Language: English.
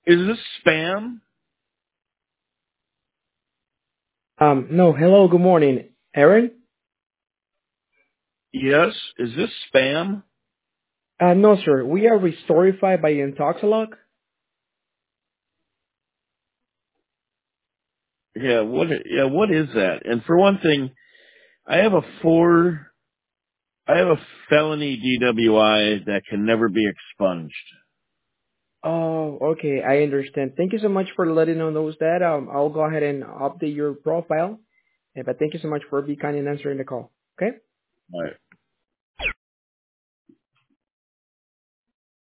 Is this spam? No, hello, good morning. Aaron? Yes. Is this spam? No, sir. We are Restorify by Intoxilog. Yeah. What is that? And for one thing, I have a four. I have a felony DWI that can never be expunged. Oh, okay. I understand. Thank you so much for letting us know that. I'll go ahead and update your profile. But thank you so much for being kind and answering the call. Okay? All right.